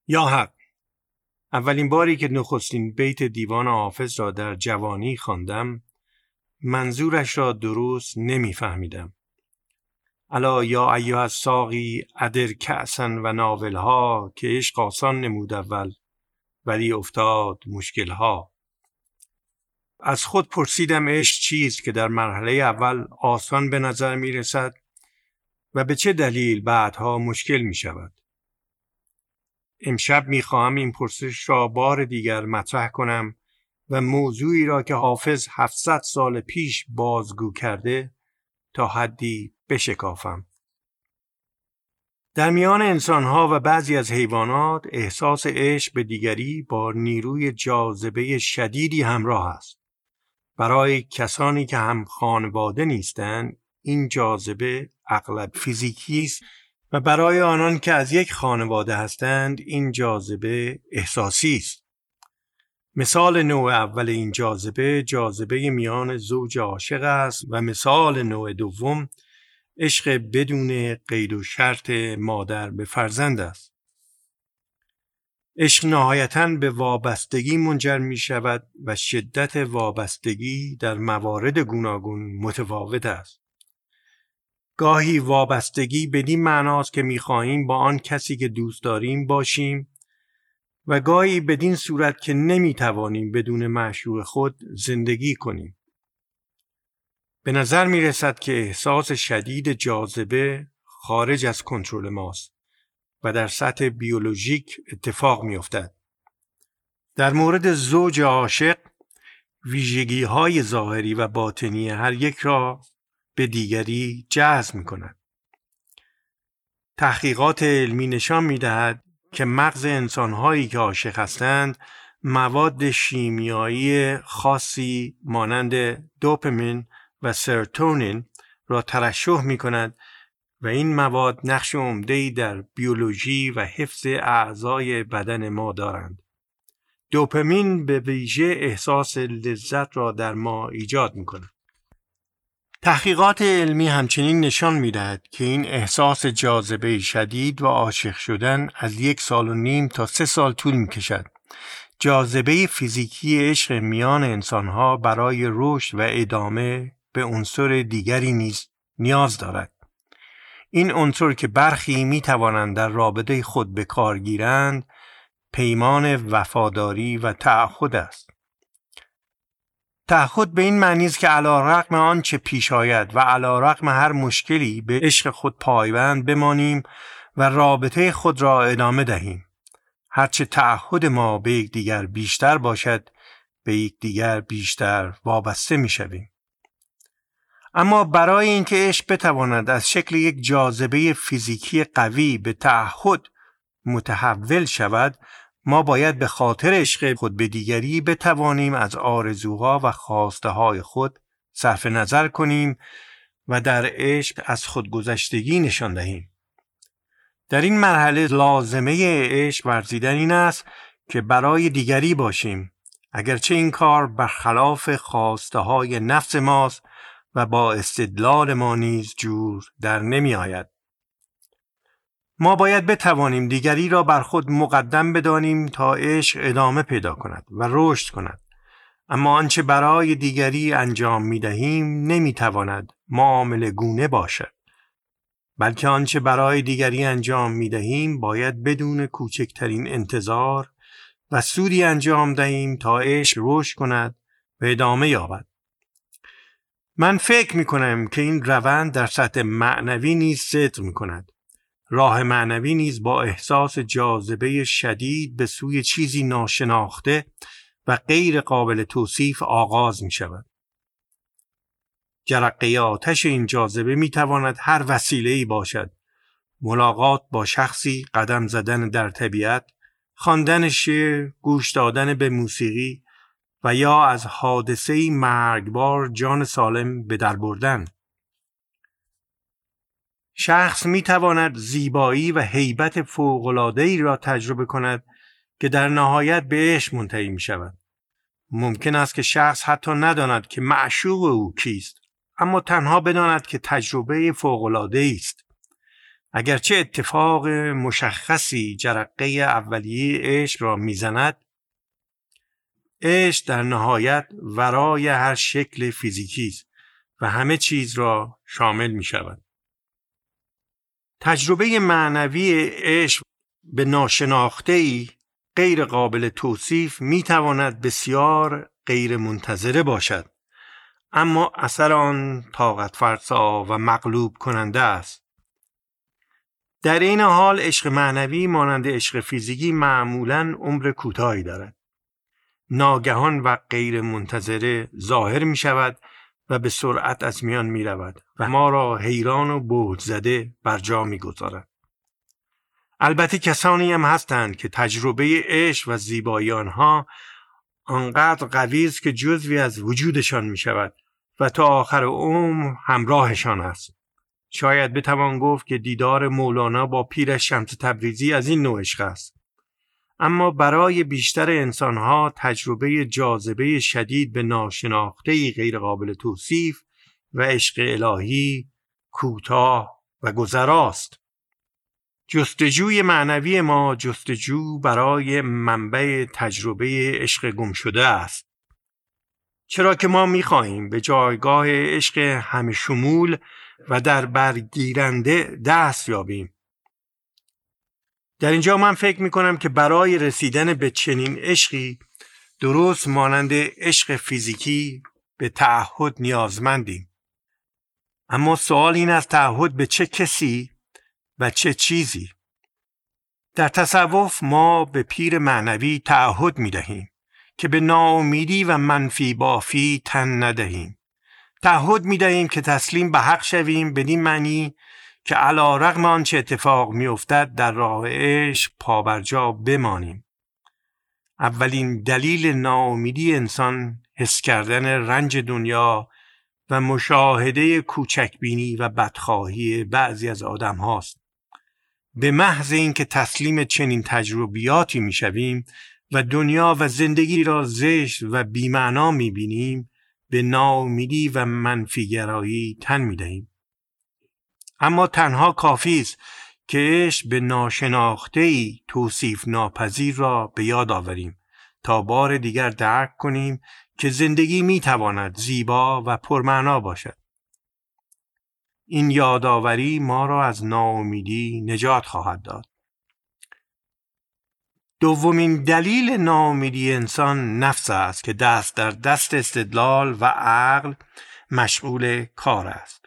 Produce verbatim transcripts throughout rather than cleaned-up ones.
یا حق. اولین باری که نخستین بیت دیوان حافظ را در جوانی خواندم، منظورش را درست نمی‌فهمیدم. الا یا ایها الساقی ادر کأسا و ناولها، که عشق آسان نمود اول ولی افتاد مشکلها. از خود پرسیدم عشق چیست که در مرحله اول آسان به نظر می رسد و به چه دلیل بعدها مشکل می شود. امشب می خواهم این پرسش را بار دیگر مطرح کنم و موضوعی را که حافظ هفتصد سال پیش بازگو کرده تا حدی بشکافم. در میان انسانها و بعضی از حیوانات احساس عشق به دیگری با نیروی جاذبه شدیدی همراه است. برای کسانی که هم خانواده نیستند این جاذبه اغلب فیزیکی است و برای آنان که از یک خانواده هستند این جاذبه احساسی است. مثال نوع اول این جاذبه جاذبه میان زوج عاشق است و مثال نوع دوم عشق بدون قید و شرط مادر به فرزند است. عشق نهایتاً به وابستگی منجر می شود و شدت وابستگی در موارد گوناگون متفاوت است. گاهی وابستگی بدین معناست که می خواهیم با آن کسی که دوست داریم باشیم و گاهی بدین صورت که نمی توانیم بدون معشوق خود زندگی کنیم. به نظر می رسد که احساس شدید جاذبه خارج از کنترل ماست و در سطح بیولوژیک اتفاق می افتد. در مورد زوج عاشق ویژگی های ظاهری و باطنی هر یک را به دیگری جذب می کند. تحقیقات علمی نشان می دهد که مغز انسان هایی که عاشق هستند مواد شیمیایی خاصی مانند دوپامین و سروتونین را ترشح می کند و این مواد نقش عمده‌ای در بیولوژی و حفظ اعضای بدن ما دارند. دوپامین به ویژه احساس لذت را در ما ایجاد می کند. تحقیقات علمی همچنین نشان می دهد که این احساس جاذبه شدید و عاشق شدن از یک سال و نیم تا سه سال طول می کشد. جاذبه فیزیکی عشق میان انسانها برای رشد و ادامه به عنصر دیگری نیز نیاز دارد. این عنصر که برخی می توانند در رابطه خود به کار گیرند، پیمان وفاداری و تعهد است. تعهد به این معنی است که علی رغم آنچه پیش آید و علی رغم هر مشکلی به عشق خود پایبند بمانیم و رابطه خود را ادامه دهیم. هرچه تعهد ما به یکدیگر بیشتر باشد، به یکدیگر بیشتر وابسته می‌شویم. اما برای اینکه عشق بتواند از شکل یک جاذبه فیزیکی قوی به تعهد متحول شود، ما باید به خاطر عشق خود به دیگری بتوانیم از آرزوها و خواسته های خود صرف نظر کنیم و در عشق از خودگذشتگی نشان دهیم. در این مرحله لازمه عشق ورزیدن این است که برای دیگری باشیم، اگرچه این کار برخلاف خواسته های نفس ماست و با استدلال ما نیز جور در نمی آید. ما باید بتوانیم دیگری را بر خود مقدم بدانیم تا عشق ادامه پیدا کند و رشد کند. اما آنچه برای دیگری انجام می دهیم نمی تواند معامله گونه باشد. بلکه آنچه برای دیگری انجام می دهیم باید بدون کوچکترین انتظار و سودی انجام دهیم تا عشق رشد کند و ادامه یابد. من فکر می کنم که این روند در سطح معنوی نیز صدق می کند. راه معنوی نیز با احساس جاذبه شدید به سوی چیزی ناشناخته و غیر قابل توصیف آغاز می شود. جرقه آتش این جاذبه می تواند هر وسیله‌ای باشد. ملاقات با شخصی، قدم زدن در طبیعت، خواندن شعر، گوش دادن به موسیقی و یا از حادثه‌ای مرگبار جان سالم به در بردن. شخص می تواند زیبایی و هیبت فوق‌العاده‌ای را تجربه کند که در نهایت به عشق منتهی می شود. ممکن است که شخص حتی نداند که معشوق او کیست، اما تنها بداند که تجربه فوق‌العاده‌ای است. اگرچه اتفاق مشخصی جرقه اولیه عشق را میزند، عشق در نهایت ورای هر شکل فیزیکی است و همه چیز را شامل می شود. تجربه معنوی عشق به ناشناخته‌ای غیر قابل توصیف می تواند بسیار غیر منتظره باشد، اما اثر آن طاقت فرسا و مغلوب کننده است. در این حال عشق معنوی مانند عشق فیزیکی معمولاً عمر کوتاهی دارد. ناگهان و غیر منتظره ظاهر می شود و به سرعت از میان می رود و ما را حیران و بهت زده بر جا می گذارد. البته کسانی هم هستند که تجربه عشق و زیبایی آنها آنقدر قوی است که جزوی از وجودشان می شود و تا آخر عمر همراهشان است. شاید بتوان گفت که دیدار مولانا با پیرش شمس تبریزی از این نوع عشق است. اما برای بیشتر انسانها تجربه جاذبه شدید به ناشناخته‌ای غیر قابل توصیف و عشق الهی کوتاه و گذراست. جستجوی معنوی ما جستجو برای منبع تجربه عشق گم شده است. چرا که ما می‌خواهیم به جایگاه عشق همه شمول و در برگیرنده دست یابیم. در اینجا من فکر می‌کنم که برای رسیدن به چنین عشقی درست مانند عشق فیزیکی به تعهد نیازمندیم. اما سوال این است تعهد به چه کسی و چه چیزی؟ در تصوف ما به پیر معنوی تعهد می‌دهیم که به ناامیدی و منفی بافی تن ندهیم. تعهد می‌دهیم که تسلیم به حق شویم، بدین معنی که علی رغم آنچه اتفاق می‌افتد در راه عشق پابرجا بمانیم. اولین دلیل ناامیدی انسان حس کردن رنج دنیا و مشاهده کوچکبینی و بدخواهی بعضی از آدم هاست. به محض اینکه تسلیم چنین تجربیاتی می‌شویم و دنیا و زندگی را زشت و بی‌معنا می‌بینیم، به ناامیدی و منفیگرایی تن می‌دهیم. اما تنها کافی است که عشق به ناشناخته‌ای توصیف ناپذیر را به یاد آوریم تا بار دیگر درک کنیم که زندگی می‌تواند زیبا و پرمعنا باشد. این یادآوری ما را از ناامیدی نجات خواهد داد. دومین دلیل ناامیدی انسان نفس است که دست در دست استدلال و عقل مشغول کار است.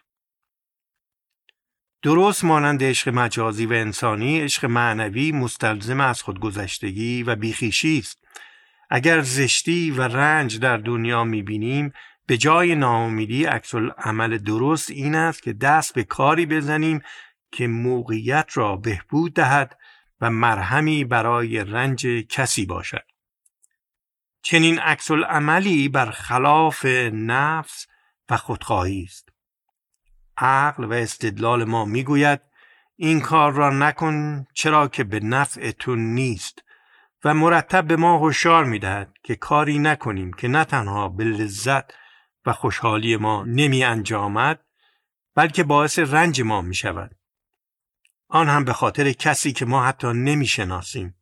درست مانند عشق مجازی و انسانی، عشق معنوی مستلزم از خودگذشتگی و بیخیشی است. اگر زشتی و رنج در دنیا می‌بینیم، به جای ناامیدی عکس العمل درست این است که دست به کاری بزنیم که موقعیت را بهبود دهد و مرهمی برای رنج کسی باشد. چنین عکس العملی برخلاف نفس و خودخواهی است. عقل و استدلال ما میگوید این کار را نکن چرا که به نفع تو نیست و مرتب به ما هشدار میدهد که کاری نکنیم که نه تنها به لذت و خوشحالی ما نمی انجامد بلکه باعث رنج ما می شود. آن هم به خاطر کسی که ما حتی نمی شناسیم.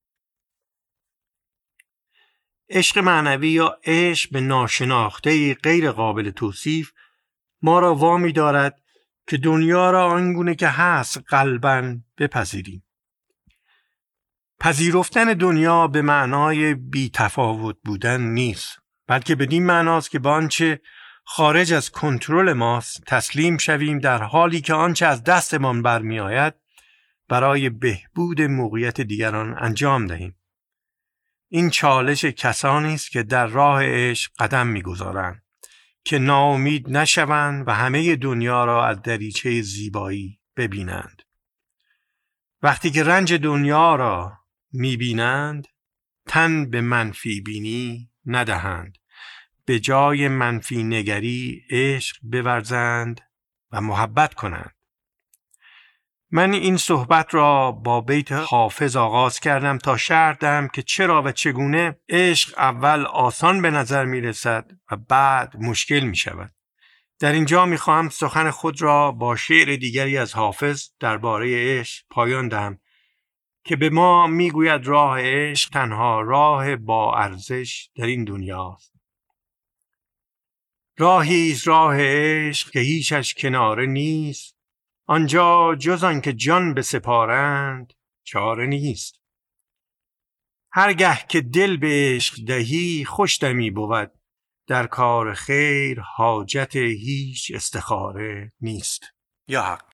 عشق معنوی یا عشق به ناشناخته غیر قابل توصیف ما را وامی دارد که دنیا را آنگونه که هست قلباً بپذیریم. پذیرفتن دنیا به معنای بی تفاوت بودن نیست، بلکه بدین معناست که با آنچه خارج از کنترل ماست تسلیم شویم، در حالی که آنچه از دستمان برمی آید برای بهبود موقعیت دیگران انجام دهیم. این چالش کسانی است که در راه عشق قدم می‌گذارند که ناامید نشوند و همه دنیا را از دریچه زیبایی ببینند. وقتی که رنج دنیا را می‌بینند، تن به منفی بینی ندهند، به جای منفی نگری عشق بورزند و محبت کنند. من این صحبت را با بیت حافظ آغاز کردم تا شرح دهم که چرا و چگونه عشق اول آسان به نظر می رسد و بعد مشکل می شود. در اینجا میخواهم سخن خود را با شعر دیگری از حافظ درباره عشق پایان دهم که به ما میگوید راه عشق تنها راه با ارزش در این دنیاست. راهی است راه عشق که هیچش کناره نیست، آنجا جز آن که جان بسپارند چاره نیست. هرگه که دل به عشق دهی خوش دمی بود، در کار خیر حاجت هیچ استخاره نیست. یا حق.